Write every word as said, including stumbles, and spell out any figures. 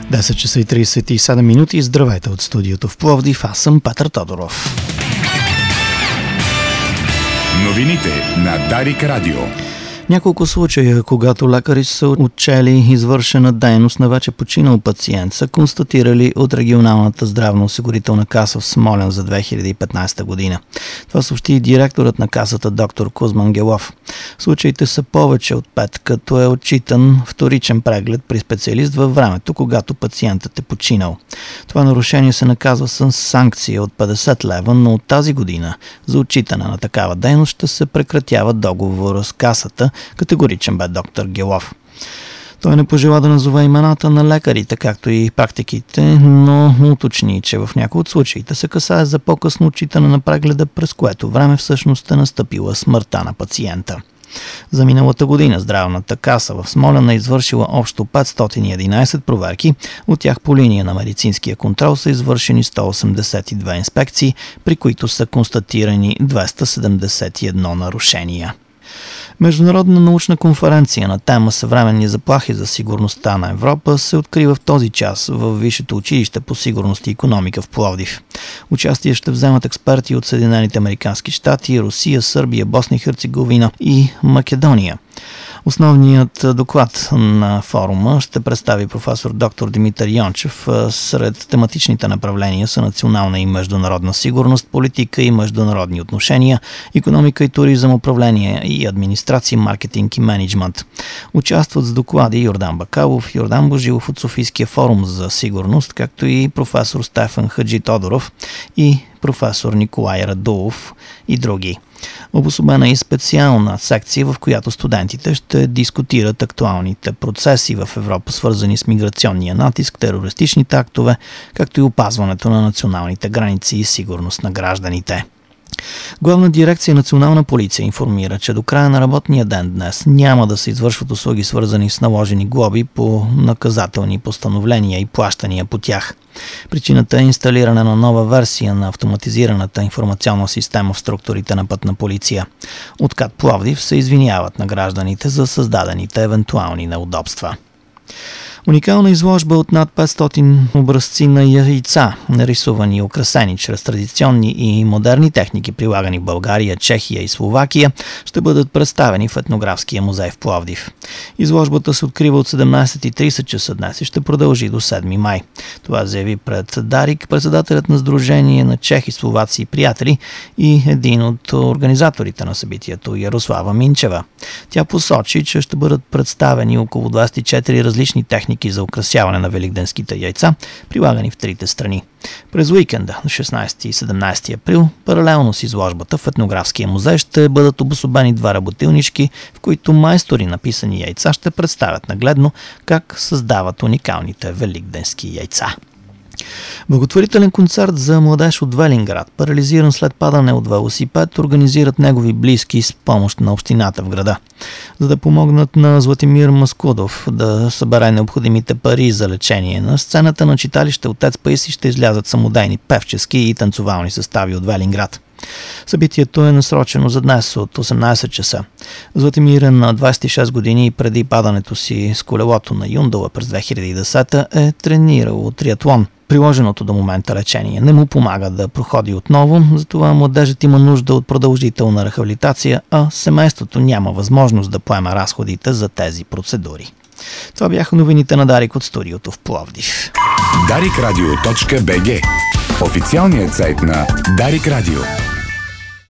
десет часа и тридесет и седем минути. Здравейте от студиото в Пловдив. Аз съм Петър Тодоров. Новините на Дарик Радио. Няколко случая, когато лекари са отчели извършена дейност на вече починал пациент, са констатирали от регионалната здравноосигурителна каса в Смолян за две хиляди и петнадесета година. Това съобщи и директорът на касата доктор Кузма Ангелов. Случаите са повече от пет, като е отчитан вторичен преглед при специалист във времето, когато пациентът е починал. Това нарушение се наказва с санкция от петдесет лева, но от тази година за отчитане на такава дейност ще се прекратява договора с касата. Категоричен бе доктор Гелов. Той не пожела да назова имената на лекарите, както и практиките, но уточни, че в някои от случаите се касае за по-късно отчитане на прегледа, през което време всъщност е настъпила смъртта на пациента. За миналата година здравната каса в Смолян е извършила общо петстотин и единадесет проверки, от тях по линия на медицинския контрол са извършени сто осемдесет и две инспекции, при които са констатирани двеста седемдесет и едно нарушения. Международна научна конференция на тема съвременни заплахи за сигурността на Европа се открива в този час в Висшето училище по сигурност и икономика в Пловдив. Участие ще вземат експерти от Съединените американски щати, Русия, Сърбия, Босна и Херцеговина и Македония. Основният доклад на форума ще представи професор доктор Димитър Йончев. Сред тематичните направления са национална и международна сигурност, политика и международни отношения, икономика и туризъм, управление и администрация, маркетинг и менеджмент. Участват с доклади Йордан Бакалов, Йордан Божилов от Софийския форум за сигурност, както и професор Стефан Хаджи Тодоров и професор Николай Радулов и други. Обособена и специална секция, в която студентите ще дискутират актуалните процеси в Европа, свързани с миграционния натиск, терористичните актове, както и опазването на националните граници и сигурност на гражданите. Главна дирекция Национална полиция информира, че до края на работния ден днес няма да се извършват услуги, свързани с наложени глоби по наказателни постановления и плащания по тях. Причината е инсталиране на нова версия на автоматизираната информационна система в структурите на Пътна полиция. От КАТ Пловдив се извиняват на гражданите за създадените евентуални неудобства. Уникална изложба от над петстотин образци на яйца, нарисувани и украсени чрез традиционни и модерни техники, прилагани в България, Чехия и Словакия, ще бъдат представени в Етнографския музей в Пловдив. Изложбата се открива от седемнадесет и тридесет часа днес и ще продължи до седми май. Това заяви пред Дарик председателят на Сдружение на чехи, словаци и приятели и един от организаторите на събитието Ярослава Минчева. Тя посочи, че ще бъдат представени около двадесет и четири различни техники за украсяване на великденските яйца, прилагани в трите страни. През уикенда на шестнадесети и седемнадесети април, паралелно с изложбата в Етнографския музей ще бъдат обособени два работилнички, в които майстори на писани яйца ще представят нагледно как създават уникалните великденски яйца. Благотворителен концерт за младеж от Велинград, парализиран след падане от велосипед, организират негови близки с помощ на общината в града. За да помогнат на Златимир Маскудов да събере необходимите пари за лечение, на сцената на читалище Отец Паисий ще излязат самодейни певчески и танцовални състави от Велинград. Събитието е насрочено за днес от осемнадесет часа. Златимир е на двадесет и шест години и преди падането си с колелото на Юндала през две хиляди и десета е тренирал триатлон. Приложеното до момента лечение не му помага да проходи отново, затова младежът има нужда от продължителна рехабилитация, а семейството няма възможност да поема разходите за тези процедури. Това бяха новините на Дарик от студиото в Пловдив. дарик радио точка би джи, официалният сайт на Дарик Радио.